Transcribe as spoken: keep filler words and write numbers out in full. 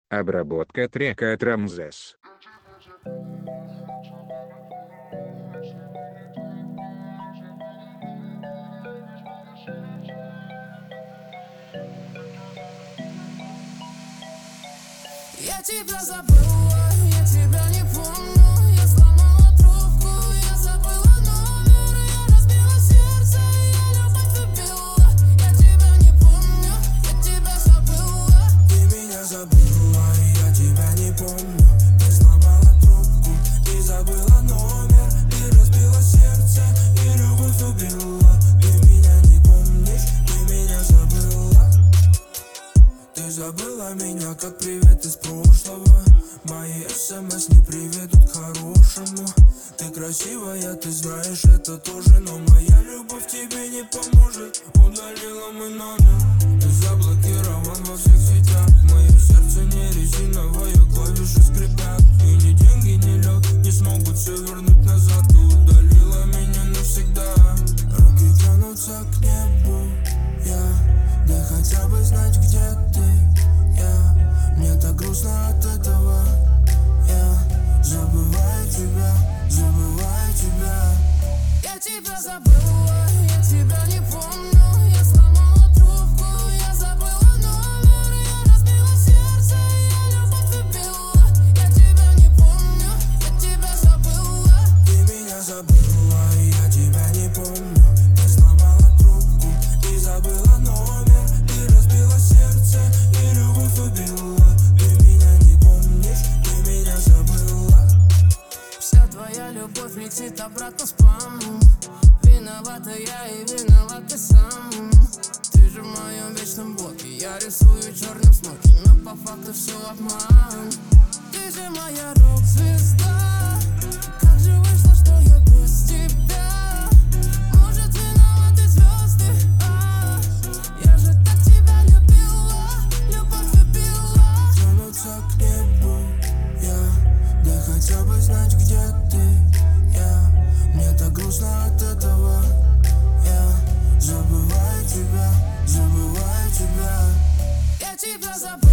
Обработка трека от Рамзес. Я тебя забыла, я тебя не помню. Я сломала трубку, я забыла номер. Я разбила сердце, я любовь убила. Я тебя не помню, я тебя забыла. Ты меня забыла, я тебя не помню. Ты сломала трубку и забыла номер. И разбила сердце, и любовь убила. Ты меня не помнишь, ты меня забыла. Ты забыла меня, как привет из прошлого. Мои смс не приведут к хорошему. Ты красивая, ты знаешь это тоже. Но моя любовь тебе не поможет. Удалила мой номер. Ты заблокирован во всех сетях. Мое сердце не резиновое, клавиши скрипят. И ни деньги, ни лед не смогут все вернуть назад. Ты удалила меня навсегда. Руки тянутся к небу, я да хотя бы знать, где ты. Я, мне так грустно от этого. Я забываю тебя, забываю тебя. Я тебя забыла, я тебя не помню. Я сломала трубку, я забыла номер. Я разбила сердце, я любовь убила. Я тебя не помню, я тебя забыла. Ты меня забыла, я тебя не помню. Ты сломала трубку и забыла номер. Ты разбила сердце и любовь убила. Ты меня не помнишь, ты меня забыла. Вся твоя любовь летит обратно в спам. Виновата я и виноват ты сам. Ты же в моем вечном блоке. Я рисую черным смоки, но по факту все обман. Ты же моя рок-звезда. Как же вышло, что я без тебя? Может, виноваты звезды, а? Я же так тебя любила, любовь убила. Тянутся к небу, я да хотя бы знать, где ты. Я, мне так грустно от этого. Я забываю тебя, забываю тебя. Я тебя забыла.